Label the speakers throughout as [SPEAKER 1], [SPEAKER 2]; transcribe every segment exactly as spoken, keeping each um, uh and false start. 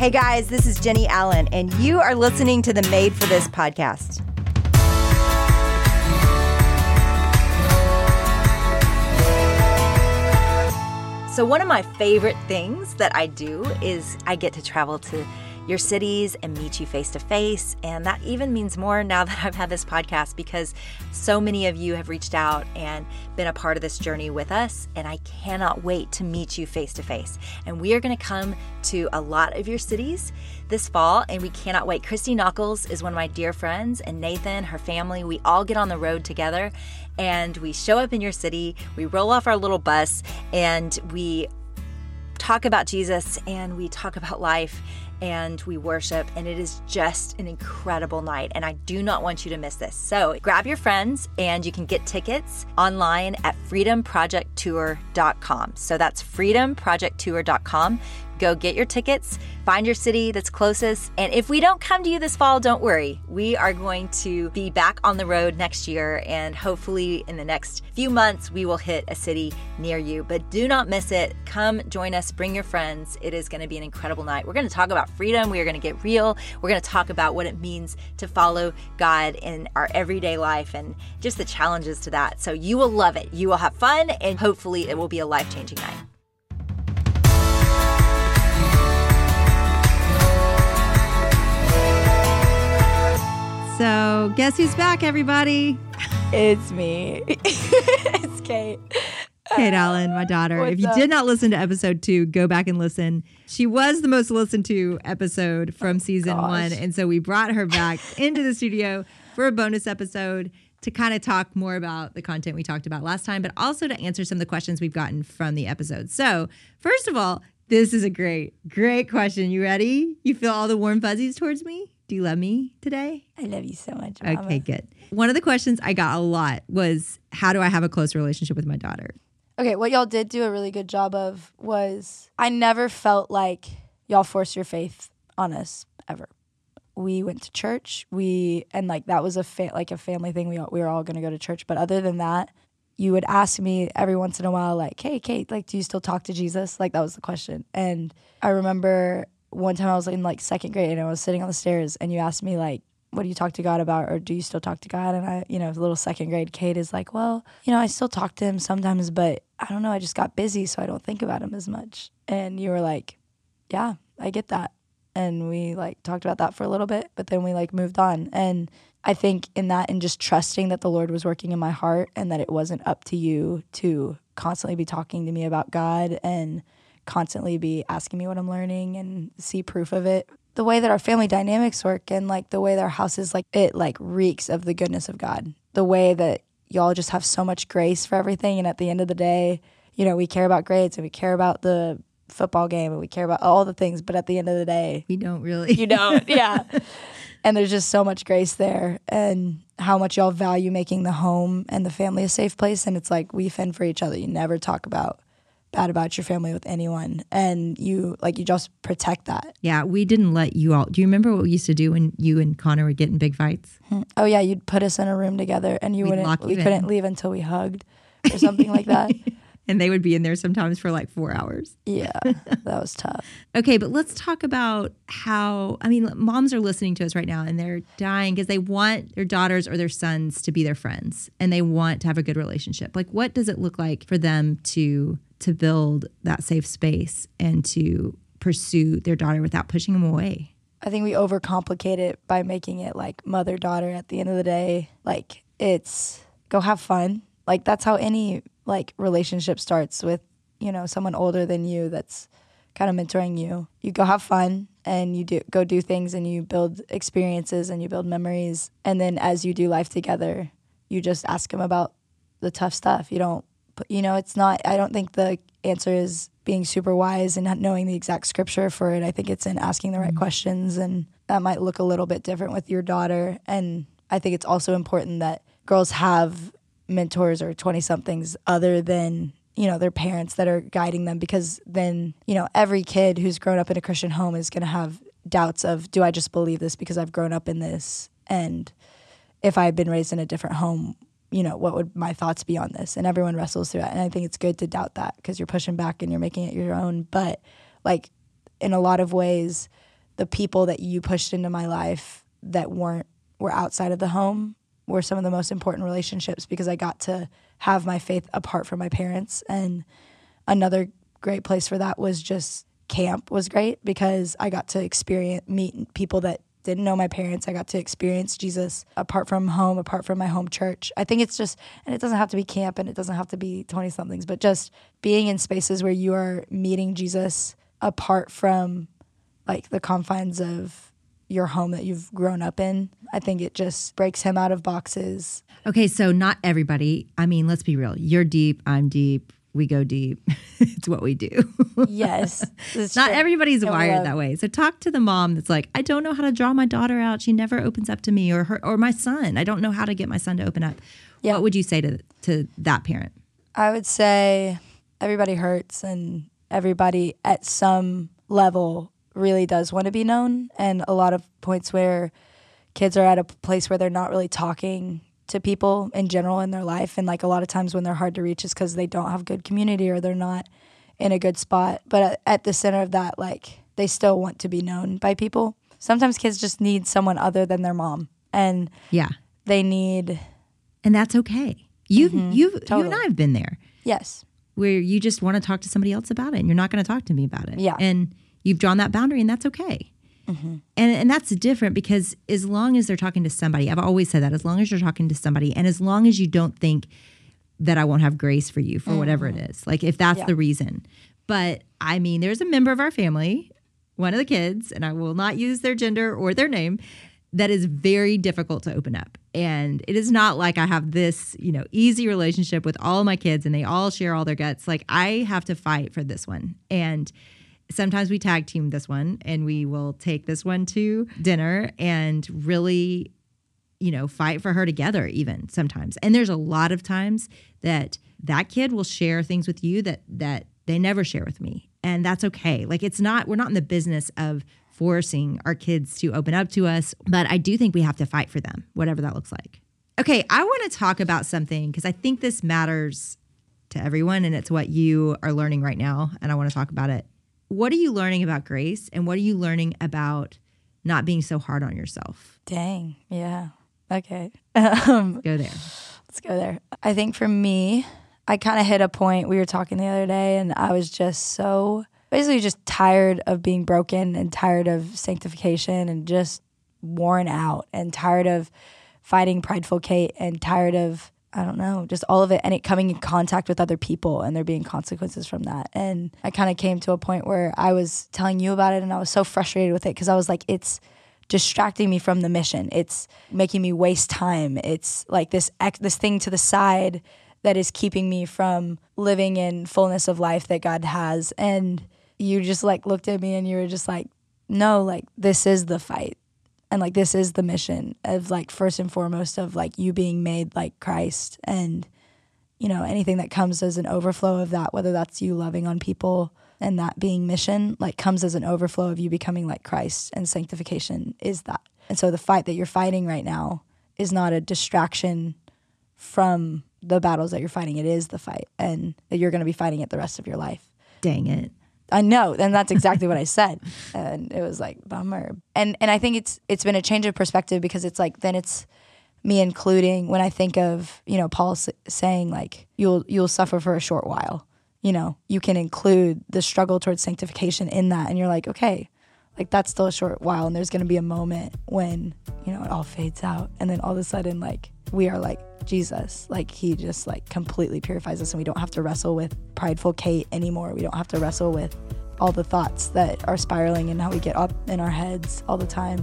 [SPEAKER 1] Hey guys, this is Jenny Allen, and you are listening to the Made for This podcast. So one of my favorite things that I do is I get to travel to your cities and meet you face to face. And that even means more now that I've had this podcast, because so many of you have reached out and been a part of this journey with us. And I cannot wait to meet you face to face. And we are going to come to a lot of your cities this fall, and we cannot wait. Christy Knuckles is one of my dear friends, and Nathan, her family, we all get on the road together and we show up in your city. We roll off our little bus and we talk about Jesus and we talk about life and we worship, and it is just an incredible night, and I do not want you to miss this. So grab your friends, and you can get tickets online at freedom project tour dot com. So that's freedom project tour dot com. Go get your tickets, find your city that's closest, and if we don't come to you this fall, don't worry. We are going to be back on the road next year, and hopefully in the next few months, we will hit a city near you. But do not miss it. Come join us, bring your friends. It is going to be an incredible night. We're going to talk about freedom. We are going to get real. We're going to talk about what it means to follow God in our everyday life and just the challenges to that. So you will love it. You will have fun, and hopefully it will be a life-changing night.
[SPEAKER 2] So guess who's back, everybody?
[SPEAKER 3] It's me. It's Kate.
[SPEAKER 2] Kate Allen, my daughter.
[SPEAKER 3] What's
[SPEAKER 2] if you
[SPEAKER 3] up?
[SPEAKER 2] did not listen to episode two, go back and listen. She was the most listened to episode from season
[SPEAKER 3] gosh.
[SPEAKER 2] one. And so we brought her back into the studio for a bonus episode to kind of talk more about the content we talked about last time, but also to answer some of the questions we've gotten from the episode. So first of all, this is a great, great question. You ready? You feel all the warm fuzzies towards me? Do you love me today?
[SPEAKER 3] I love you so much, Mama.
[SPEAKER 2] Okay, good. One of the questions I got a lot was, how do I have a close relationship with my daughter?
[SPEAKER 3] Okay, what y'all did do a really good job of was I never felt like y'all forced your faith on us ever. We went to church. We and like that was a fa- like a family thing. We all, we were all going to go to church. But other than that, you would ask me every once in a while, like, "Hey, Kate, like, do you still talk to Jesus?" Like that was the question. And I remember one time I was in like second grade and I was sitting on the stairs and you asked me like, what do you talk to God about, or do you still talk to God? And I, you know, little second grade Kate is like, well, you know, I still talk to him sometimes, but I don't know, I just got busy, so I don't think about him as much. And you were like, yeah, I get that. And we like talked about that for a little bit, but then we like moved on. And I think in that, and just trusting that the Lord was working in my heart and that it wasn't up to you to constantly be talking to me about God and constantly be asking me what I'm learning and see proof of it. The way that our family dynamics work and like the way that our house is, like it like reeks of the goodness of God. The way that y'all just have so much grace for everything, and at the end of the day, you know, we care about grades and we care about the football game and we care about all the things, but at the end of the day,
[SPEAKER 2] We don't really.
[SPEAKER 3] you don't. Yeah. And there's just so much grace there, and how much y'all value making the home and the family a safe place. And it's like we fend for each other. You never talk about bad about your family with anyone, and you like you just protect that.
[SPEAKER 2] Yeah, we didn't let you all. Do you remember what we used to do when you and Connor would get in big fights?
[SPEAKER 3] Oh yeah, you'd put us in a room together, and you
[SPEAKER 2] We'd lock
[SPEAKER 3] wouldn't. We
[SPEAKER 2] you
[SPEAKER 3] couldn't
[SPEAKER 2] in.
[SPEAKER 3] leave until we hugged, or something like that.
[SPEAKER 2] And they would be in there sometimes for like four hours.
[SPEAKER 3] Yeah, that was tough.
[SPEAKER 2] Okay, but let's talk about how, I mean, moms are listening to us right now and they're dying because they want their daughters or their sons to be their friends and they want to have a good relationship. Like, what does it look like for them to to build that safe space and to pursue their daughter without pushing them away?
[SPEAKER 3] I think we overcomplicate it by making it like mother-daughter. At the end of the day, like it's go have fun. Like that's how any like relationship starts, with, you know, someone older than you that's kind of mentoring you. You go have fun and you do go do things and you build experiences and you build memories. And then as you do life together, you just ask them about the tough stuff. You don't, you know, it's not, I don't think the answer is being super wise and not knowing the exact scripture for it. I think it's in asking the right mm-hmm. questions, and that might look a little bit different with your daughter. And I think it's also important that girls have mentors or twenty-somethings other than, you know, their parents that are guiding them, because then, you know, every kid who's grown up in a Christian home is going to have doubts of, do I just believe this because I've grown up in this? And if I had been raised in a different home, you know, what would my thoughts be on this? And everyone wrestles through that. And I think it's good to doubt that because you're pushing back and you're making it your own. But like in a lot of ways, the people that you pushed into my life that weren't were outside of the home were some of the most important relationships, because I got to have my faith apart from my parents. And another great place for that was just camp was great, because I got to experience meet people that didn't know my parents. I got to experience Jesus apart from home, apart from my home church. I think it's just, and it doesn't have to be camp and it doesn't have to be twenty-somethings, but just being in spaces where you are meeting Jesus apart from like the confines of your home that you've grown up in. I think it just breaks him out of boxes.
[SPEAKER 2] Okay, so not everybody. I mean, let's be real. You're deep. I'm deep. We go deep. It's what we do.
[SPEAKER 3] Yes.
[SPEAKER 2] Not
[SPEAKER 3] true.
[SPEAKER 2] everybody's
[SPEAKER 3] And we
[SPEAKER 2] wired
[SPEAKER 3] love-
[SPEAKER 2] that way. So talk to the mom that's like, I don't know how to draw my daughter out. She never opens up to me, or her, or my son. I don't know how to get my son to open up.
[SPEAKER 3] Yeah.
[SPEAKER 2] What would you say to to that parent?
[SPEAKER 3] I would say everybody hurts, and everybody at some level really does want to be known. And a lot of points where kids are at a place where they're not really talking to people in general in their life. And like a lot of times when they're hard to reach is because they don't have good community or they're not in a good spot. But at, at the center of that, like they still want to be known by people. Sometimes kids just need someone other than their mom, and
[SPEAKER 2] Yeah.
[SPEAKER 3] they need,
[SPEAKER 2] And that's okay. You've
[SPEAKER 3] Mhm.
[SPEAKER 2] you've you
[SPEAKER 3] Totally.
[SPEAKER 2] and I have been there,
[SPEAKER 3] yes,
[SPEAKER 2] where you just want to talk to somebody else about it and you're not going to talk to me about it.
[SPEAKER 3] Yeah.
[SPEAKER 2] And you've drawn that boundary, and that's okay.
[SPEAKER 3] Mm-hmm.
[SPEAKER 2] And and that's different, because as long as they're talking to somebody, I've always said that, as long as you're talking to somebody, and as long as you don't think that I won't have grace for you for mm-hmm. whatever it is, like if that's
[SPEAKER 3] Yeah.
[SPEAKER 2] the reason. But I mean, there's a member of our family, one of the kids, and I will not use their gender or their name, that is very difficult to open up. And it is not like I have this, you know, easy relationship with all of my kids and they all share all their guts. Like I have to fight for this one. And sometimes we tag team this one, and we will take this one to dinner and really, you know, fight for her together even sometimes. And there's a lot of times that that kid will share things with you that that they never share with me. And that's okay. Like it's not, we're not in the business of forcing our kids to open up to us, but I do think we have to fight for them, whatever that looks like. Okay, I want to talk about something because I think this matters to everyone, and it's what you are learning right now, and I want to talk about it. What are you learning about grace, and what are you learning about not being so hard on yourself?
[SPEAKER 3] dang, yeah, okay. um,
[SPEAKER 2] Go there.
[SPEAKER 3] Let's go there. I think for me, I kind of hit a point. We were talking the other day, and I was just so basically just tired of being broken and tired of sanctification and just worn out and tired of fighting Prideful Kate and tired of, I don't know, just all of it, and it coming in contact with other people and there being consequences from that. And I kind of came to a point where I was telling you about it, and I was so frustrated with it because I was like, it's distracting me from the mission. It's making me waste time. It's like this ex- this thing to the side that is keeping me from living in fullness of life that God has. And you just like looked at me and you were just like, no, like this is the fight. And like this is the mission of like first and foremost of like you being made like Christ. And, you know, anything that comes as an overflow of that, whether that's you loving on people and that being mission, like comes as an overflow of you becoming like Christ, and sanctification is that. And so the fight that you're fighting right now is not a distraction from the battles that you're fighting. It is the fight, and that you're going to be fighting it the rest of your life.
[SPEAKER 2] Dang it.
[SPEAKER 3] I know, and that's exactly what I said. And it was like, bummer. And and I think it's it's been a change of perspective, because it's like, then it's me including, when I think of, you know, Paul s- saying like, you'll you'll suffer for a short while. You know, you can include the struggle towards sanctification in that. And you're like, okay, like that's still a short while. And there's going to be a moment when, you know, it all fades out. And then all of a sudden, like, we are like Jesus. Like he just like completely purifies us, and we don't have to wrestle with Prideful Kate anymore. We don't have to wrestle with all the thoughts that are spiraling and how we get up in our heads all the time.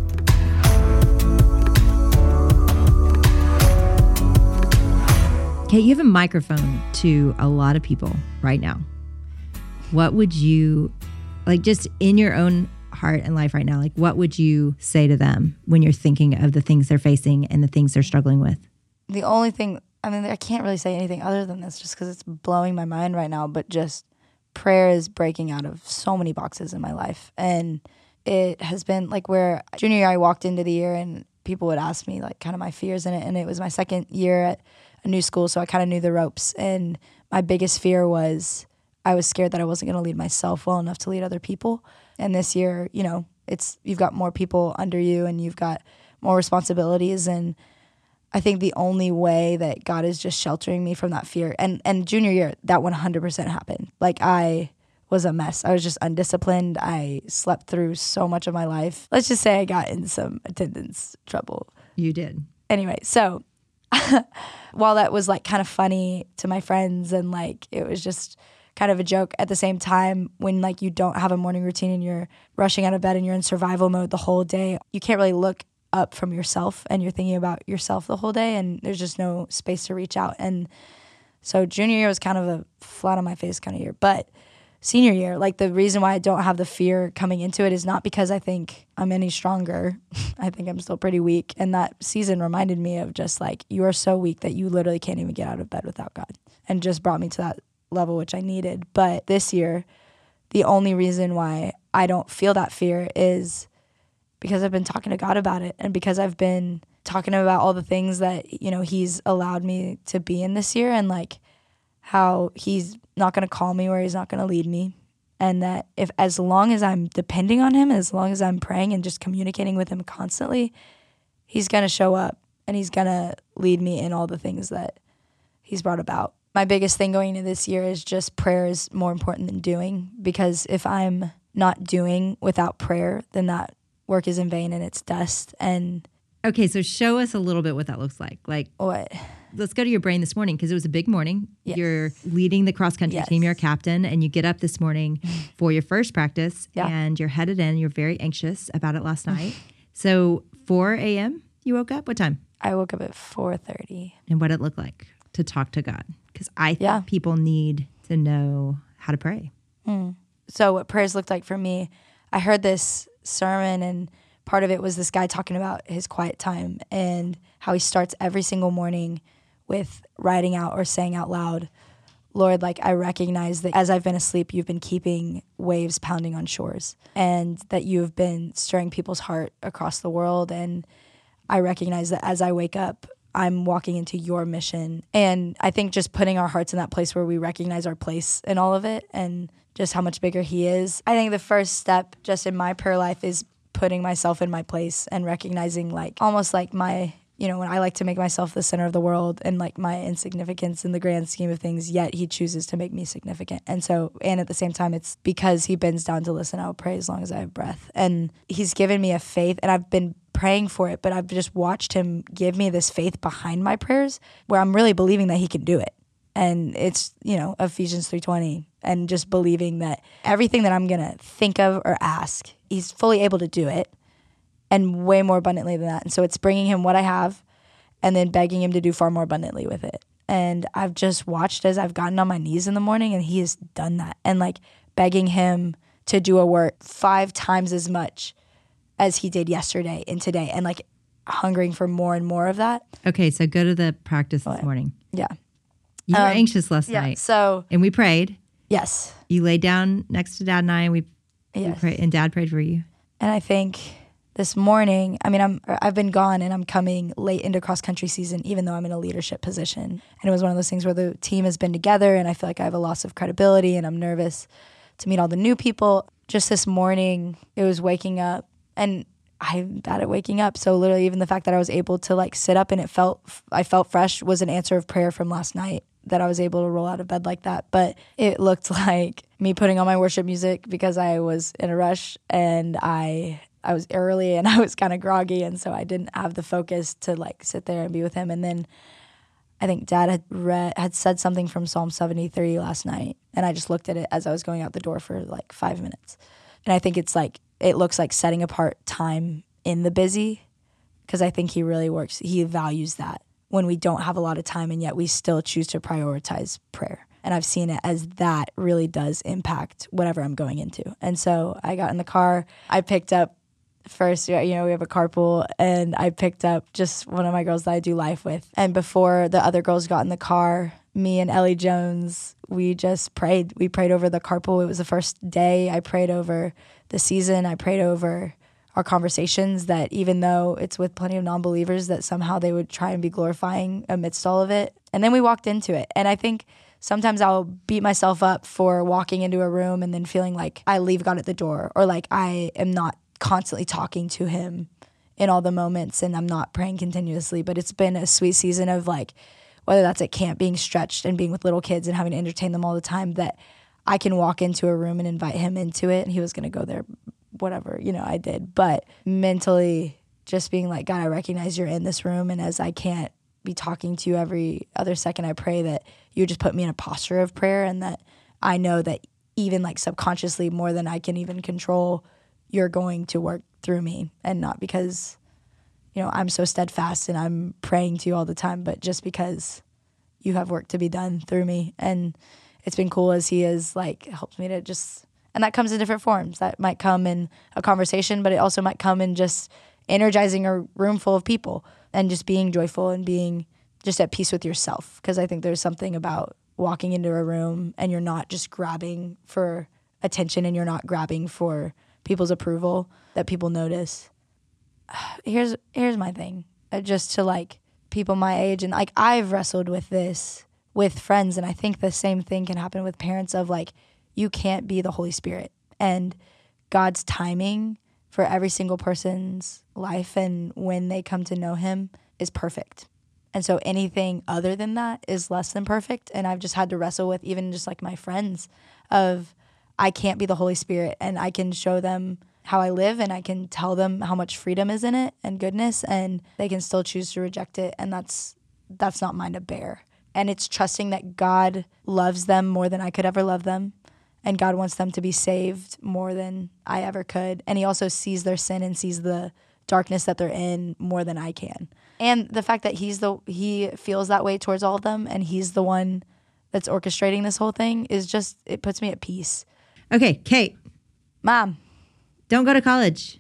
[SPEAKER 2] Kate, you have a microphone to a lot of people right now. What would you, like just in your own heart and life right now, like what would you say to them when you're thinking of the things they're facing and the things they're struggling with?
[SPEAKER 3] The only thing, I mean, I can't really say anything other than this just because it's blowing my mind right now, but just prayer is breaking out of so many boxes in my life. And it has been like where junior year I walked into the year and people would ask me like kind of my fears in it. And it was my second year at a new school, so I kind of knew the ropes. And my biggest fear was I was scared that I wasn't going to lead myself well enough to lead other people. And this year, you know, it's you've got more people under you and you've got more responsibilities. And I think the only way that God is just sheltering me from that fear, and, and junior year, that one hundred percent happened. Like I was a mess. I was just undisciplined. I slept through so much of my life. Let's just say I got in some attendance trouble.
[SPEAKER 2] You did.
[SPEAKER 3] Anyway, so while that was like kind of funny to my friends and like it was just kind of a joke, at the same time, when like you don't have a morning routine and you're rushing out of bed and you're in survival mode the whole day, you can't really look up from yourself and you're thinking about yourself the whole day and there's just no space to reach out. And so junior year was kind of a flat on my face kind of year. But senior year, like the reason why I don't have the fear coming into it is not because I think I'm any stronger. I think I'm still pretty weak. And that season reminded me of just like, you are so weak that you literally can't even get out of bed without God, and just brought me to that level, which I needed. But this year, the only reason why I don't feel that fear is because I've been talking to God about it, and because I've been talking about all the things that, you know, he's allowed me to be in this year, and like how he's not going to call me where he's not going to lead me. And that if, as long as I'm depending on him, as long as I'm praying and just communicating with him constantly, he's going to show up and he's going to lead me in all the things that he's brought about. My biggest thing going into this year is just prayer is more important than doing, because if I'm not doing without prayer, then that work is in vain and it's dust. And
[SPEAKER 2] okay, so show us a little bit what that looks like. Like
[SPEAKER 3] what?
[SPEAKER 2] Let's go to your brain this morning, because it was a big morning.
[SPEAKER 3] Yes.
[SPEAKER 2] You're leading the cross country
[SPEAKER 3] Yes.
[SPEAKER 2] team. You're a captain, and you get up this morning for your first practice,
[SPEAKER 3] Yeah.
[SPEAKER 2] and you're headed in. You're very anxious about it last night. So four a.m. you woke up. What time?
[SPEAKER 3] I woke up at four thirty.
[SPEAKER 2] And what did it look like to talk to God? Because I think
[SPEAKER 3] Yeah.
[SPEAKER 2] people need to know how to pray.
[SPEAKER 3] Mm. So what prayers looked like for me, I heard this sermon, and part of it was this guy talking about his quiet time and how he starts every single morning with writing out or saying out loud, Lord, like I recognize that as I've been asleep, you've been keeping waves pounding on shores, and that you've been stirring people's heart across the world. And I recognize that as I wake up, I'm walking into your mission. And I think just putting our hearts in that place where we recognize our place in all of it and just how much bigger he is. I think the first step just in my prayer life is putting myself in my place and recognizing like almost like my, you know, when I like to make myself the center of the world and like my insignificance in the grand scheme of things, yet he chooses to make me significant. And so, and at the same time, it's because he bends down to listen, I'll pray as long as I have breath. And he's given me a faith, and I've been praying for it, but I've just watched him give me this faith behind my prayers where I'm really believing that he can do it. And it's, you know, Ephesians three twenty, and just believing that everything that I'm going to think of or ask, he's fully able to do it, and way more abundantly than that. And so it's bringing him what I have and then begging him to do far more abundantly with it. And I've just watched as I've gotten on my knees in the morning, and he has done that. And like begging him to do a work five times as much as he did yesterday and today, and like hungering for more and more of that.
[SPEAKER 2] Okay, so go to the practice this morning.
[SPEAKER 3] Yeah.
[SPEAKER 2] You were
[SPEAKER 3] Um,
[SPEAKER 2] anxious last
[SPEAKER 3] Yeah.
[SPEAKER 2] night,
[SPEAKER 3] So,
[SPEAKER 2] and we prayed.
[SPEAKER 3] yes.
[SPEAKER 2] You laid down next to Dad and I, and we, we
[SPEAKER 3] Yes.
[SPEAKER 2] prayed, and Dad prayed for you.
[SPEAKER 3] And I think this morning, I mean, I'm, I've been gone and I'm coming late into cross country season, even though I'm in a leadership position. And it was one of those things where the team has been together and I feel like I have a loss of credibility and I'm nervous to meet all the new people. Just this morning, it was waking up, and I'm bad at waking up. So literally even the fact that I was able to like sit up and it felt, I felt fresh was an answer of prayer from last night, that I was able to roll out of bed like that. But it looked like me putting on my worship music because I was in a rush, and I I was early and I was kind of groggy, and so I didn't have the focus to like sit there and be with him. And then I think Dad had read had said something from Psalm seventy-three last night, and I just looked at it as I was going out the door for like five minutes. And I think it's like, it looks like setting apart time in the busy, because I think he really works, he values that when we don't have a lot of time and yet we still choose to prioritize prayer. And I've seen it as that really does impact whatever I'm going into. And so I got in the car, I picked up first, you know, we have a carpool, and I picked up just one of my girls that I do life with. And before the other girls got in the car, me and Ellie Jones, we just prayed. We prayed over the carpool. It was the first day. I prayed over the season. I prayed over our conversations, that even though it's with plenty of non-believers, that somehow they would try and be glorifying amidst all of it. And then we walked into it. And I think sometimes I'll beat myself up for walking into a room and then feeling like I leave God at the door, or like I am not constantly talking to him in all the moments, and I'm not praying continuously, but it's been a sweet season of like, whether that's at camp, being stretched and being with little kids and having to entertain them all the time, that I can walk into a room and invite him into it, and he was going to go there, whatever, you know, I did. But mentally just being like, God, I recognize you're in this room, and as I can't be talking to you every other second, I pray that you just put me in a posture of prayer, and that I know that even like subconsciously, more than I can even control, you're going to work through me, and not because, you know, I'm so steadfast and I'm praying to you all the time, but just because you have work to be done through me. And it's been cool as he has like helped me to just, and that comes in different forms. That might come in a conversation, but it also might come in just energizing a room full of people and just being joyful and being just at peace with yourself. Because I think there's something about walking into a room and you're not just grabbing for attention and you're not grabbing for people's approval that people notice. Here's here's my thing, uh, just to like people my age, and like I've wrestled with this with friends, and I think the same thing can happen with parents of like, you can't be the Holy Spirit, and God's timing for every single person's life and when they come to know him is perfect. And so anything other than that is less than perfect. And I've just had to wrestle with even just like my friends of, I can't be the Holy Spirit, and I can show them how I live and I can tell them how much freedom is in it and goodness, and they can still choose to reject it. And that's that's not mine to bear. And it's trusting that God loves them more than I could ever love them. And God wants them to be saved more than I ever could. And he also sees their sin and sees the darkness that they're in more than I can. And the fact that he's the he feels that way towards all of them, and he's the one that's orchestrating this whole thing, is just, it puts me at peace.
[SPEAKER 2] Okay, Kate.
[SPEAKER 3] Mom.
[SPEAKER 2] Don't go to college.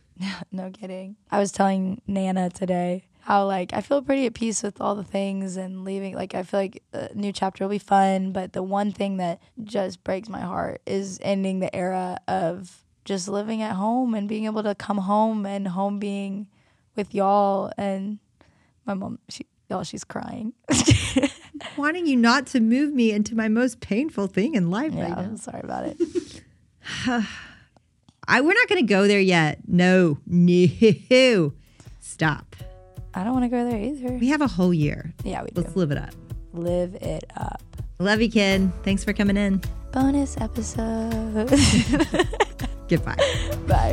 [SPEAKER 3] No kidding. I was telling Nana today how, like, I feel pretty at peace with all the things and leaving. Like, I feel like a new chapter will be fun, but the one thing that just breaks my heart is ending the era of just living at home and being able to come home, and home being with y'all. And my mom, she, y'all, she's crying.
[SPEAKER 2] Wanting you not to move me into my most painful thing in life
[SPEAKER 3] Yeah,
[SPEAKER 2] right now.
[SPEAKER 3] I'm sorry about it.
[SPEAKER 2] I, we're not going to go there yet. No, no. Stop.
[SPEAKER 3] I don't want to go there either.
[SPEAKER 2] We have a whole year.
[SPEAKER 3] Yeah, we do.
[SPEAKER 2] Let's live it up.
[SPEAKER 3] Live it up.
[SPEAKER 2] Love you, kid. Thanks for coming in.
[SPEAKER 3] Bonus episode.
[SPEAKER 2] Goodbye.
[SPEAKER 3] Bye.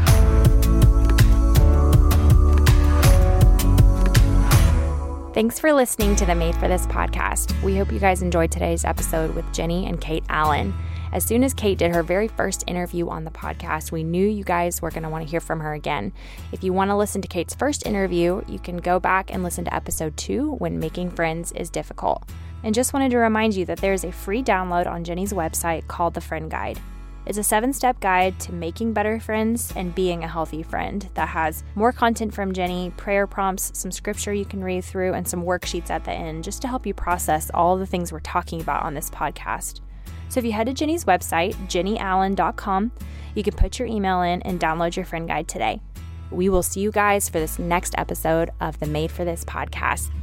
[SPEAKER 4] Thanks for listening to the Made for This podcast. We hope you guys enjoyed today's episode with Jenny and Kate Allen. As soon as Kate did her very first interview on the podcast, we knew you guys were going to want to hear from her again. If you want to listen to Kate's first interview, you can go back and listen to episode two, When Making Friends is Difficult. And just wanted to remind you that there is a free download on Jenny's website called The Friend Guide. It's a seven-step guide to making better friends and being a healthy friend that has more content from Jenny, prayer prompts, some scripture you can read through, and some worksheets at the end just to help you process all the things we're talking about on this podcast. So if you head to Jenny's website, jenny allen dot com, you can put your email in and download your friend guide today. We will see you guys for this next episode of the Made for This podcast.